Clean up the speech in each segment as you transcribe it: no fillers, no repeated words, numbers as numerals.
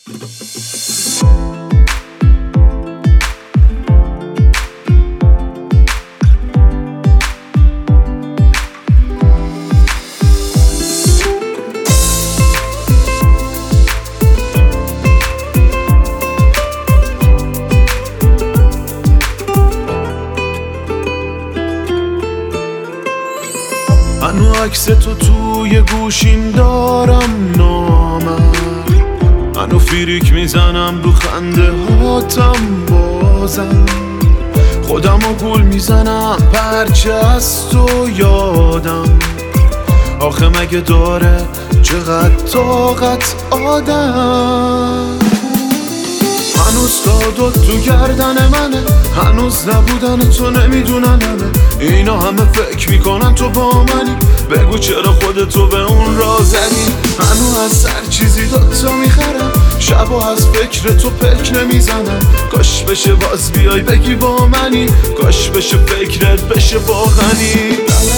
هنو عکس تو توی گوشیم دارم نامرد، هنو فیریک میزنم رو خنده هاتم بازم، خودم رو گول میزنم پرچه از تو یادم، آخه مگه داره چقدر طاقت آدم. هنوز دادت تو گردن منه، هنوز نبودن تو نمیدونن همه اینا، همه فکر میکنن تو با منی، بگو چرا خودتو به اون را زدی. هنوز از هر چیزی دوتا میخرم، شبا از فکر تو پک نمیزنم، کاش بشه باز بیای بگی با منی، کاش بشه فکرت بشه واقعی.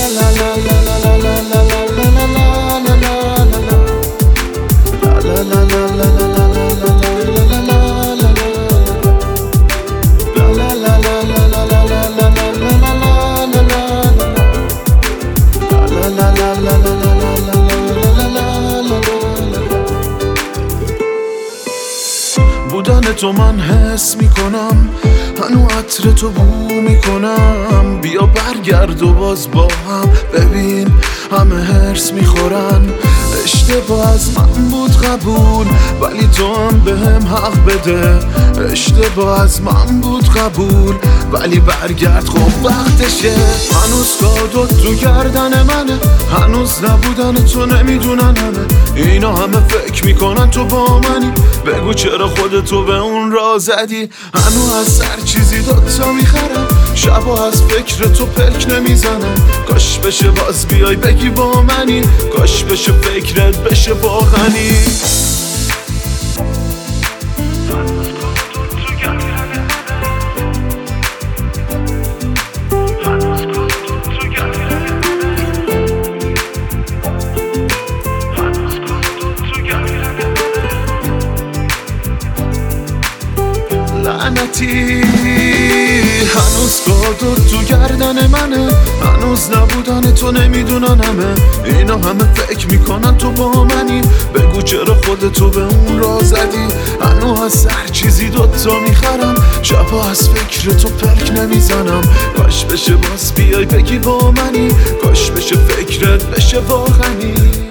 بودن تو من حس میکنم، هنو عطر تو بو میکنم، بیا برگرد و باز با هم ببین همه هرس میخورن. اشتباه از من بود قبول، ولی تو هم به هم حق بده. اشتباه از من بود قبول، ولی برگرد خب وقتشه. هنوز کادت تو گردن منه، هنوز نبودن تو نمیدونن همه اینا، همه فکر میکنن تو با منی، بگو چرا خودتو به اون را زدی. هنوز از هر چیزی دوتا میخرم، شبا از فکر تو پک نمیزنم، کاش بشه باز بیای بگی با منی، کاش بشه فکرت بشه واقعی. لعنتی هنوز کادت تو گردن منه، هنوز نبودن تو نمیدونن همه اینا، همه فکر میکنن تو با منی، بگو چرا خودتو به اون را زدی. هنوز از هر چیزی دوتا میخرم، شبا از فکر تو پک نمیزنم، کاش بشه باز بیای بگی با منی، کاش بشه فکرت بشه واقعی.